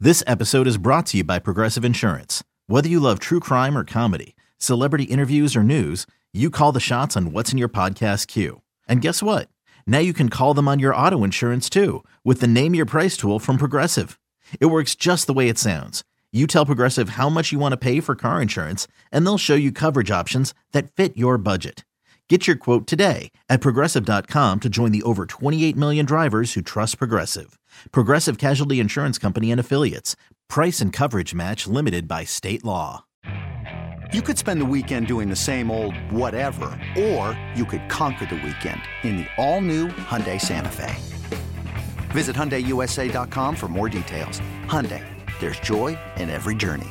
This episode is brought to you by Progressive Insurance. Whether you love true crime or comedy, celebrity interviews or news, you call the shots on what's in your podcast queue. And guess what? Now you can call them on your auto insurance too with the Name Your Price tool from Progressive. It works just the way it sounds. You tell Progressive how much you want to pay for car insurance, and they'll show you coverage options that fit your budget. Get your quote today at Progressive.com to join the over 28 million drivers who trust Progressive. Progressive Casualty Insurance Company and Affiliates. Price and coverage match limited by state law. You could spend the weekend doing the same old whatever, or you could conquer the weekend in the all-new Hyundai Santa Fe. Visit HyundaiUSA.com for more details. Hyundai, there's joy in every journey.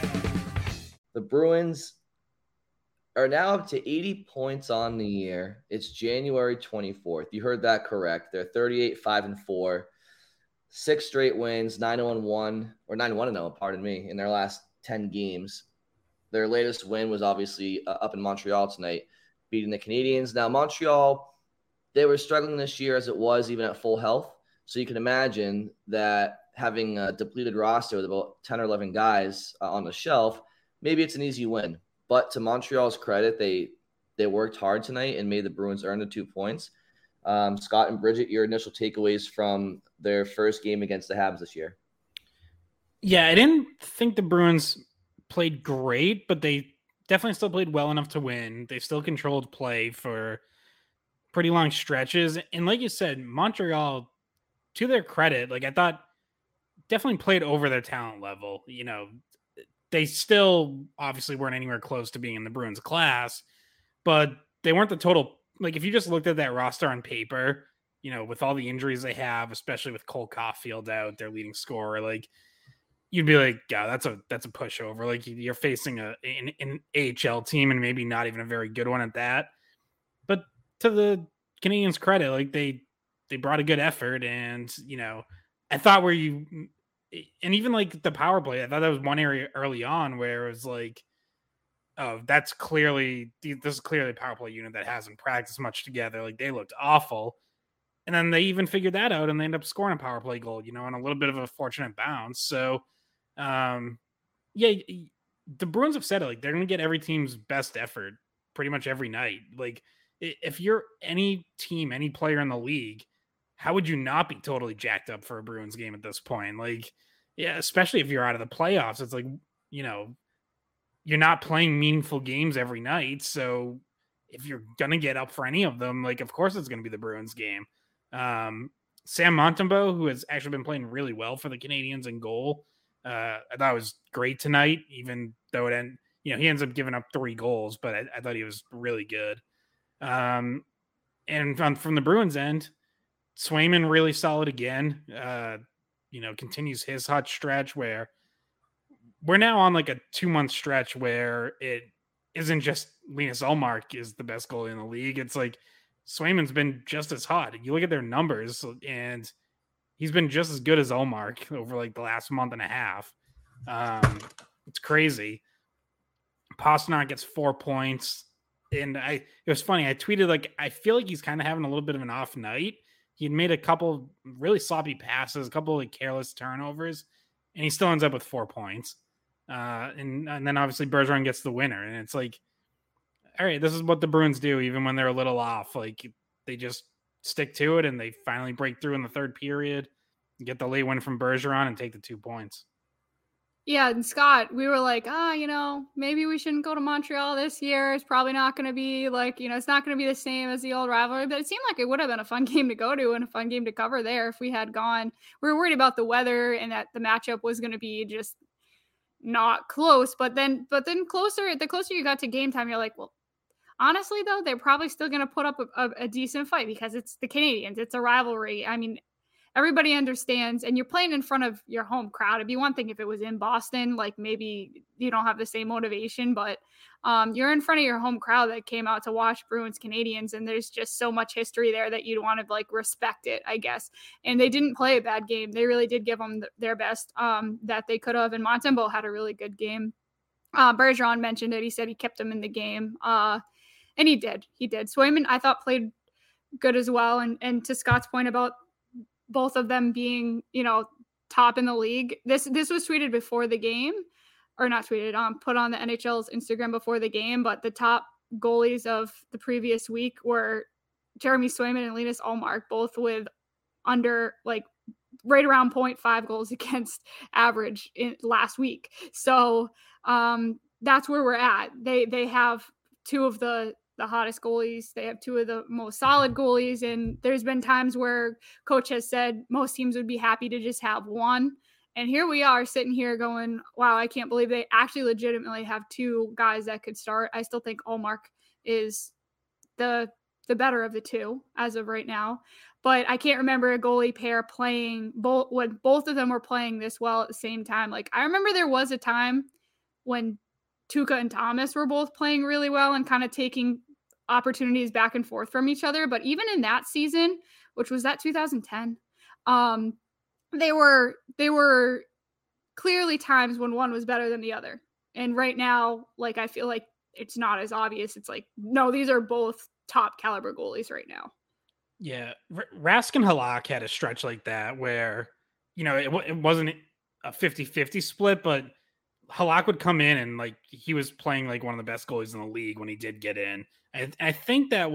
The Bruins are now up to 80 points on the year. It's January 24th. You heard that correct. They're 38-5-4, 6 straight wins, 9-1-1, or 9-1-0, pardon me, in their last 10 games. Their latest win was obviously up in Montreal tonight, beating the Canadiens. Now, Montreal, they were struggling this year as it was, even at full health. So you can imagine that having a depleted roster with about 10 or 11 guys on the shelf, maybe it's an easy win. But to Montreal's credit, they worked hard tonight and made the Bruins earn the 2 points. Scott and Bridget, your initial takeaways from their first game against the Habs this year? Yeah, I didn't think the Bruins played great, but they definitely still played well enough to win. They still controlled play for pretty long stretches. And like you said, Montreal, to their credit, I thought definitely played over their talent level. You know, they still obviously weren't anywhere close to being in the Bruins class, but they weren't the total. If you just looked at that roster on paper, with all the injuries they have, especially with Cole Caulfield out, their leading scorer, you'd be like, yeah, that's a pushover. You're facing an AHL team and maybe not even a very good one at that. But to the Canadiens' credit, they brought a good effort, and I thought and even the power play, I thought that was one area early on where it was oh, this is clearly a power play unit that hasn't practiced much together. They looked awful. And then they even figured that out, and they ended up scoring a power play goal, on a little bit of a fortunate bounce. So, yeah, the Bruins have said it, they're going to get every team's best effort pretty much every night. If you're any team, any player in the league, how would you not be totally jacked up for a Bruins game at this point? Yeah, especially if you're out of the playoffs, it's you're not playing meaningful games every night. So if you're going to get up for any of them, of course it's going to be the Bruins game. Sam Montembeault, who has actually been playing really well for the Canadiens in goal, I thought was great tonight, even though he ends up giving up 3 goals, but I thought he was really good. And from the Bruins end, Swayman really solid again. Continues his hot stretch where we're now on a 2-month stretch where it isn't just Linus Ullmark is the best goalie in the league. It's Swayman's been just as hot. You look at their numbers, and he's been just as good as Ullmark over the last month and a half. It's crazy. Pastrnak gets 4 points, and it was funny. I tweeted I feel like he's kind of having a little bit of an off night. He'd made a couple really sloppy passes, a couple of careless turnovers, and he still ends up with 4 points. And then obviously Bergeron gets the winner, and it's all right, this is what the Bruins do, even when they're a little off. They just stick to it, and they finally break through in the third period, get the late win from Bergeron, and take the 2 points. Yeah, and Scott, we were maybe we shouldn't go to Montreal this year. It's probably not going to be it's not going to be the same as the old rivalry, but it seemed like it would have been a fun game to go to and a fun game to cover there if we had gone. We were worried about the weather and that the matchup was going to be just not close, but then the closer you got to game time, you're well, honestly though, they're probably still going to put up a decent fight because it's the Canadiens. It's a rivalry. I mean, everybody understands, and you're playing in front of your home crowd. It'd be one thing if it was in Boston, maybe you don't have the same motivation, but you're in front of your home crowd that came out to watch Bruins Canadiens, and there's just so much history there that you'd want to respect it, I guess. And they didn't play a bad game. They really did give them their best that they could have, and Montembeault had a really good game. Bergeron mentioned it. He said he kept him in the game, and he did. Swayman, I thought, played good as well, and to Scott's point about both of them being, top in the league. This was tweeted before the game, or not tweeted, put on the NHL's Instagram before the game, but the top goalies of the previous week were Jeremy Swayman and Linus Ullmark, both with under like right around 0.5 goals against average in last week. So that's where we're at. They have two of the hottest goalies. They have two of the most solid goalies. And there's been times where coach has said most teams would be happy to just have one. And here we are sitting here going, wow, I can't believe they actually legitimately have two guys that could start. I still think Ullmark is the better of the two as of right now. But I can't remember a goalie pair playing when both of them were playing this well at the same time. Like, I remember there was a time when Tuukka and Thomas were both playing really well and kind of taking opportunities back and forth from each other. But even in that season, which was that 2010, they were clearly times when one was better than the other. And right now, like, I feel like it's not as obvious. It's like, no, these are both top caliber goalies right now. Yeah. Rask and Halak had a stretch like that where, you know, it wasn't a 50-50 split, but Halak would come in and like he was playing like one of the best goalies in the league when he did get in. I think that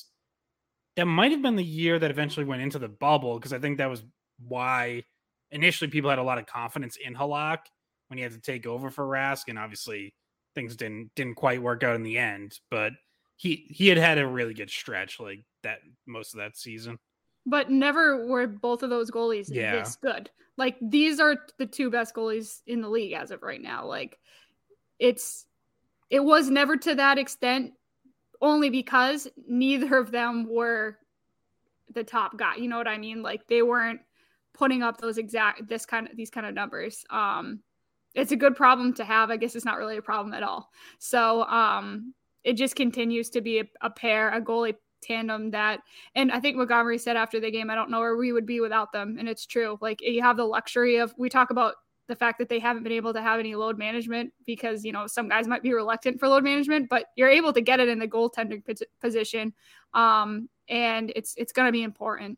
might have been the year that eventually went into the bubble, because I think that was why initially people had a lot of confidence in Halak when he had to take over for Rask, and obviously things didn't quite work out in the end. But he had a really good stretch like that most of that season. But never were both of those goalies this good. Like, these are the two best goalies in the league as of right now. Like, it was never to that extent, only because neither of them were the top guy. You know what I mean? Like, they weren't putting up these kind of numbers. It's a good problem to have. I guess it's not really a problem at all. So it just continues to be a goalie tandem that, and I think Montgomery said after the game, I don't know where we would be without them. And it's true. Like, you have the luxury of, we talk about the fact that they haven't been able to have any load management because, you know, some guys might be reluctant for load management, but you're able to get it in the goaltending position. And it's going to be important.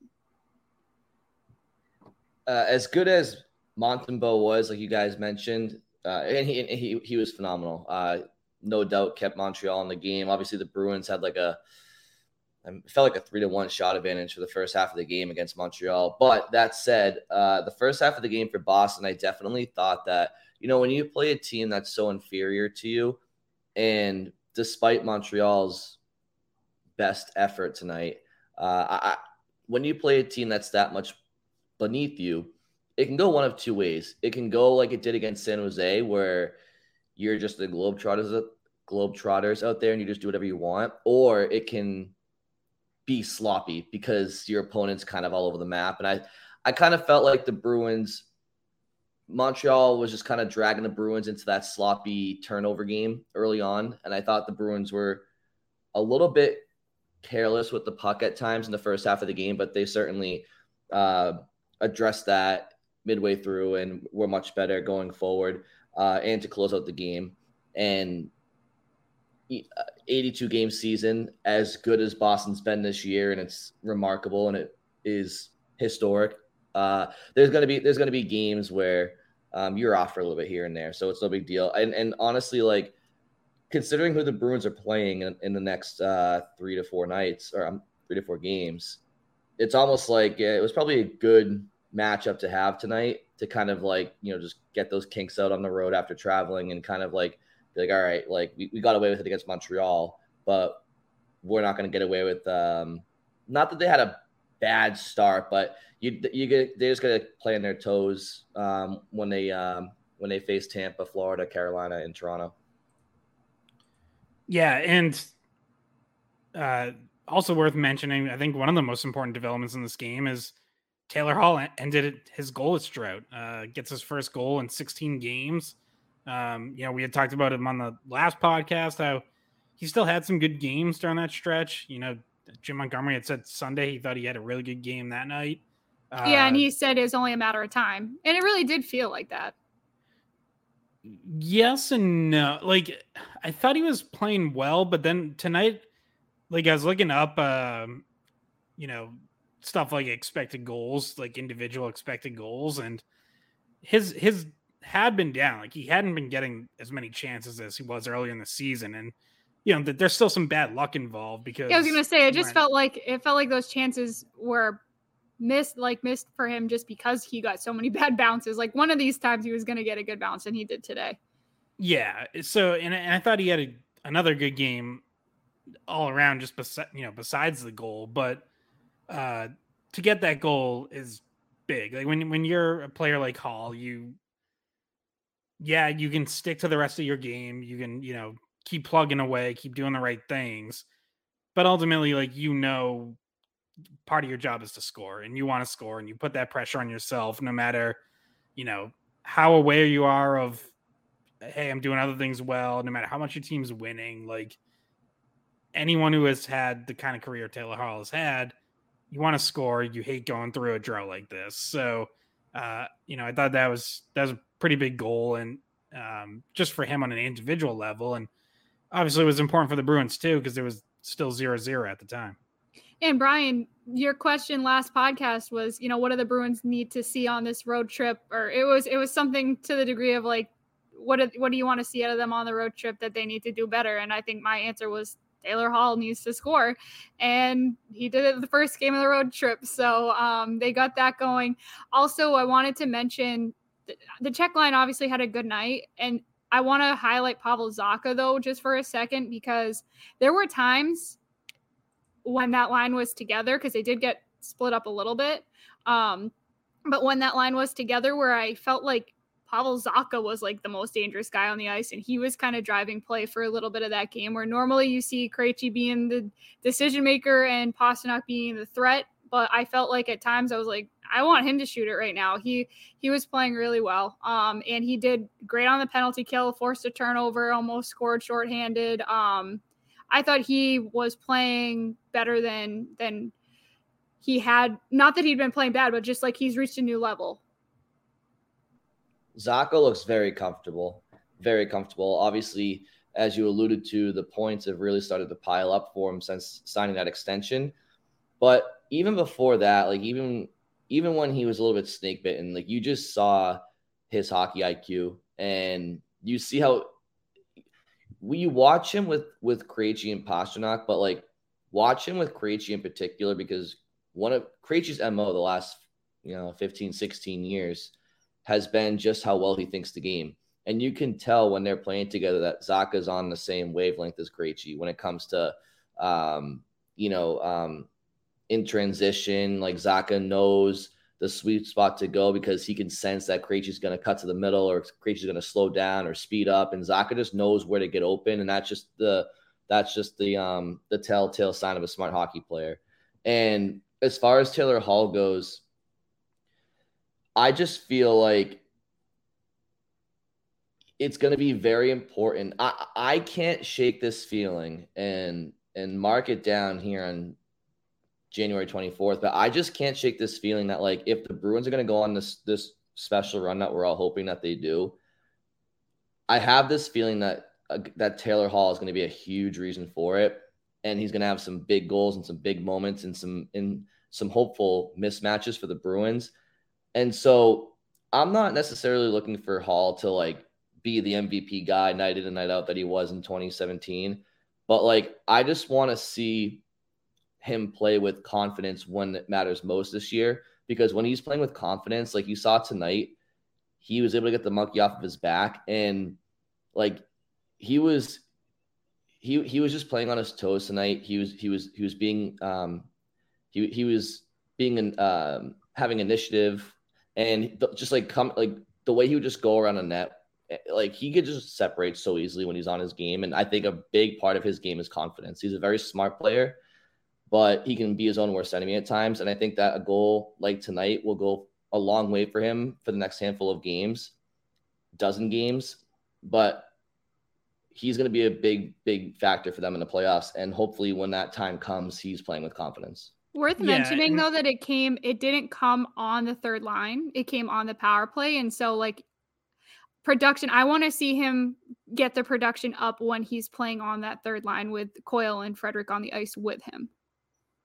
As good as Montembeault was, like you guys mentioned, and he was phenomenal. No doubt kept Montreal in the game. Obviously the Bruins had felt like a 3-1 shot advantage for the first half of the game against Montreal. But that said, the first half of the game for Boston, I definitely thought that, you know, when you play a team that's so inferior to you, and despite Montreal's best effort tonight, when you play a team that's that much beneath you, it can go one of two ways. It can go like it did against San Jose, where you're just the Globetrotters out there and you just do whatever you want, or it can be sloppy because your opponent's kind of all over the map. And I kind of felt like Montreal was just kind of dragging the Bruins into that sloppy turnover game early on. And I thought the Bruins were a little bit careless with the puck at times in the first half of the game, but they certainly addressed that midway through and were much better going forward and to close out the game. And 82 game season, as good as Boston's been this year, and it's remarkable and it is historic. There's going to be games where you're off for a little bit here and there, so it's no big deal. And honestly, like, considering who the Bruins are playing in the next 3 to 4 nights, or 3 to 4 games, it's almost like it was probably a good matchup to have tonight to kind of like, you know, just get those kinks out on the road after traveling and kind of like be like, all right, like we got away with it against Montreal, but we're not going to get away with not that they had a bad start, but they just got to play on their toes when they face Tampa, Florida, Carolina, and Toronto. Yeah, and also worth mentioning, I think one of the most important developments in this game is Taylor Hall ended his goalless drought. Gets his first goal in 16 games. You know, we had talked about him on the last podcast, how he still had some good games during that stretch. You know, Jim Montgomery had said Sunday he thought he had a really good game that night. Yeah, and he said it was only a matter of time. And it really did feel like that. Yes and no. Like, I thought he was playing well, but then tonight, like, I was looking up, you know, stuff like expected goals, like individual expected goals, and his had been down. Like he hadn't been getting as many chances as he was earlier in the season, and there's still some bad luck involved because I was gonna say it just felt like those chances were missed for him just because he got so many bad bounces. Like one of these times he was gonna get a good bounce, and he did today. Yeah. So and I thought he had another good game all around, just besides the goal, but to get that goal is big. Like when you're a player like Hall, you can stick to the rest of your game. You can, keep plugging away, keep doing the right things. But ultimately, part of your job is to score, and you want to score, and you put that pressure on yourself no matter, how aware you are of, hey, I'm doing other things well, no matter how much your team's winning. Like anyone who has had the kind of career Taylor Hall has had, you want to score. You hate going through a drought like this. So, I thought that was a pretty big goal, and just for him on an individual level, and obviously it was important for the Bruins too because there was still 0-0 at the time. And Brian, your question last podcast was, what do the Bruins need to see on this road trip? Or it was something to the degree of like, what do you want to see out of them on the road trip that they need to do better? And I think my answer was Taylor Hall needs to score, and he did it the first game of the road trip. So they got that going. Also, I wanted to mention the Czech line obviously had a good night, and I want to highlight Pavel Zacha though, just for a second, because there were times when that line was together, because they did get split up a little bit. But when that line was together, where I felt like Pavel Zacha was like the most dangerous guy on the ice, and he was kind of driving play for a little bit of that game, where normally you see Krejci being the decision maker and Pastrnak being the threat. But I felt like at times I was like, I want him to shoot it right now. He was playing really well. And he did great on the penalty kill, forced a turnover, almost scored shorthanded. I thought he was playing better than he had. Not that he'd been playing bad, but just like he's reached a new level. Zacha looks very comfortable, very comfortable. Obviously, as you alluded to, the points have really started to pile up for him since signing that extension. But even before that, like even when he was a little bit snake bitten, like you just saw his hockey IQ, and you see how you watch him with Krejci and Pastrnak, but like watch him with Krejci in particular, because one of Krejci's MO the last 15, 16 years has been just how well he thinks the game. And you can tell when they're playing together that Zacha's on the same wavelength as Krejci when it comes to, in transition. Like Zacha knows the sweet spot to go because he can sense that Krejci's going to cut to the middle or Krejci's going to slow down or speed up. And Zacha just knows where to get open. And that's just the telltale sign of a smart hockey player. And as far as Taylor Hall goes, I just feel like it's going to be very important. I can't shake this feeling and mark it down here on January 24th, but I just can't shake this feeling that like if the Bruins are going to go on this special run that we're all hoping that they do, I have this feeling that Taylor Hall is going to be a huge reason for it, and he's going to have some big goals and some big moments and some hopeful mismatches for the Bruins. And so I'm not necessarily looking for Hall to like be the MVP guy night in and night out that he was in 2017. But like, I just want to see him play with confidence when it matters most this year, because when he's playing with confidence, like you saw tonight, he was able to get the monkey off of his back. And like, he was just playing on his toes tonight. He was being having initiative. And just like the way he would just go around the net, like he could just separate so easily when he's on his game. And I think a big part of his game is confidence. He's a very smart player, but he can be his own worst enemy at times. And I think that a goal like tonight will go a long way for him for the next handful of games, dozen games. But he's going to be a big, big factor for them in the playoffs. And hopefully when that time comes, he's playing with confidence. Worth mentioning, though, that it didn't come on the third line. It came on the power play. And so, like, production, I want to see him get the production up when he's playing on that third line with Coyle and Frederic on the ice with him.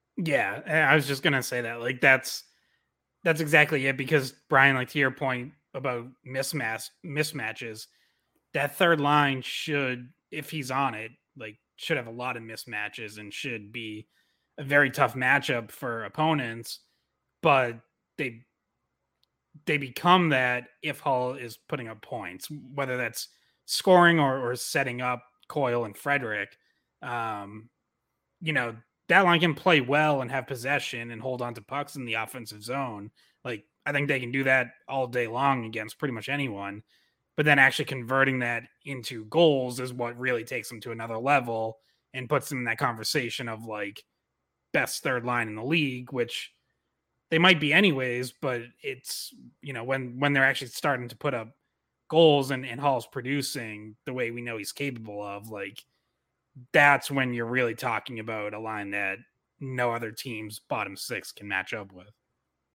Yeah, I was just going to say that. Like, that's exactly it, because, Brian, like, to your point, about mismatches, that third line should, if he's on it, like should have a lot of mismatches and should be a very tough matchup for opponents. But they become that if Hull is putting up points, whether that's scoring or setting up Coyle and Frederick. You know, that line can play well and have possession and hold on to pucks in the offensive zone. Like, I think they can do that all day long against pretty much anyone. But then actually converting that into goals is what really takes them to another level and puts them in that conversation of like best third line in the league, which they might be anyways, but it's, you know, when they're actually starting to put up goals and Hall's producing the way we know he's capable of, like, that's when you're really talking about a line that no other team's bottom six can match up with.